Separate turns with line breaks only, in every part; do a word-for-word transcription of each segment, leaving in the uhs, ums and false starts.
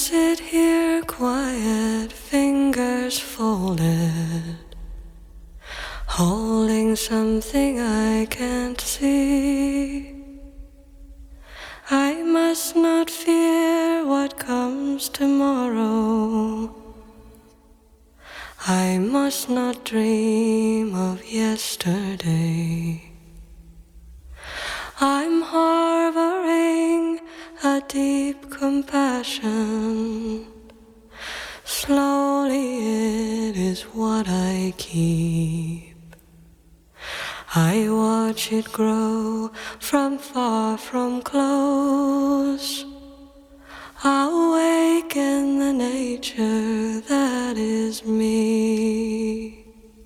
sit here quiet, fingers folded, holding something I can't see. I must not fear what comes tomorrow. I must not dream of yesterday. I'm harboring a deep compassion. Slowly it is what I keep. I watch it grow from far, from close. Awaken the nature that is me.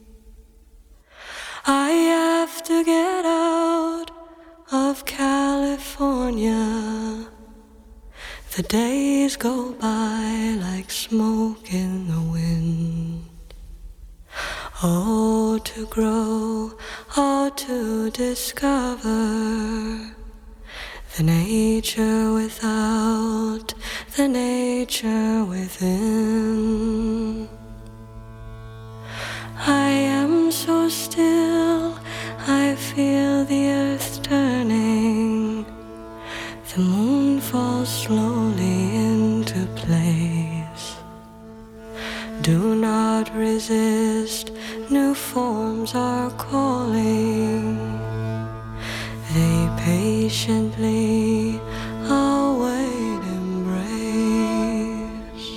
I have to get out of California. The days go by like smoke in the wind. Oh, to grow, oh, to discover the nature without, the nature within. I am so still, I feel the earth turning. The moon falls slowly into place. Do not resist, new forms are calling. They patiently await embrace.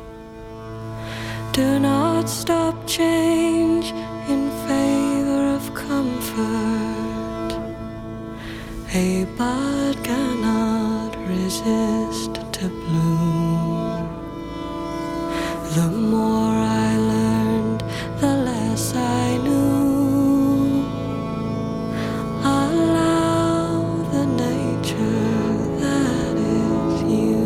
Do not stop change in favor of comfort. A bud cannot resist to bloom. The more I learned, the less I knew. Allow the nature that is you.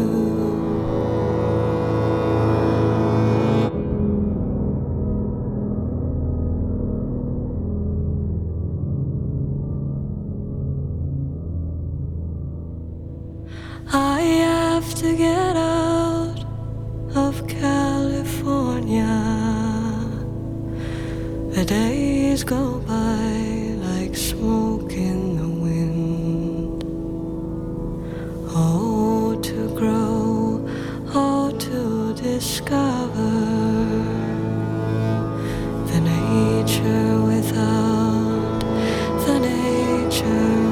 I have to get out of California. The days go by like smoke in the wind. Oh, to grow, oh, to discover the nature without, the nature